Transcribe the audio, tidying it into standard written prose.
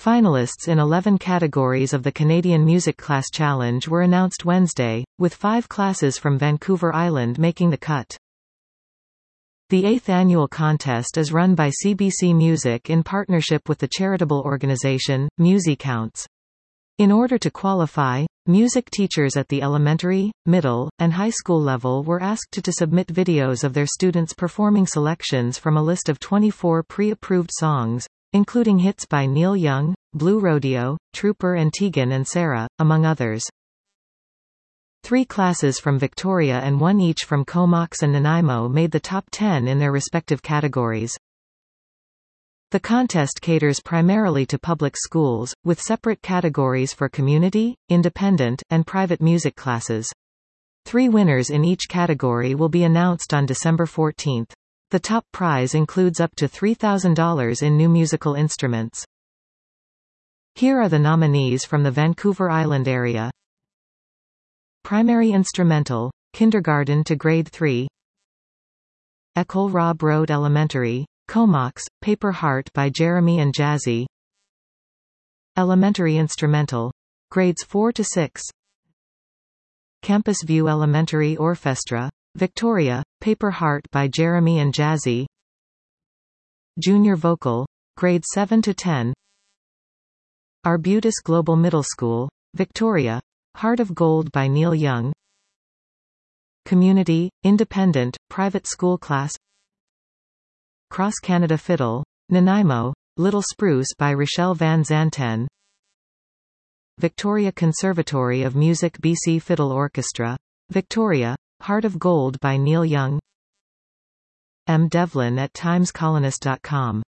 Finalists in 11 categories of the Canadian Music Class Challenge were announced Wednesday, with 5 classes from Vancouver Island making the cut. The 8th annual contest is run by CBC Music in partnership with the charitable organization, MusiCounts. In order to qualify, music teachers at the elementary, middle, and high school level were asked to submit videos of their students performing selections from a list of 24 pre-approved songs, including hits by Neil Young, Blue Rodeo, Trooper and Tegan and Sara, among others. 3 classes from Victoria and 1 each from Comox and Nanaimo made the top 10 in their respective categories. The contest caters primarily to public schools, with separate categories for community, independent, and private music classes. 3 winners in each category will be announced on December 14. The top prize includes up to $3,000 in new musical instruments. Here are the nominees from the Vancouver Island area. Primary Instrumental, Kindergarten to Grade 3. École Rob Road Elementary, Comox, Paper Heart by Jeremy and Jazzy. Elementary Instrumental, Grades 4 to 6. Campus View Elementary Orchestra, Victoria, Paper Heart by Jeremy and Jazzy. Junior Vocal, Grades 7 to 10. Arbutus Global Middle School, Victoria, Heart of Gold by Neil Young. Community, Independent, Private School Class. Cross Canada Fiddle, Nanaimo, Little Spruce by Rochelle Van Zanten. Victoria Conservatory of Music BC Fiddle Orchestra, Victoria, Heart of Gold by Neil Young. M. Devlin at timescolonist.com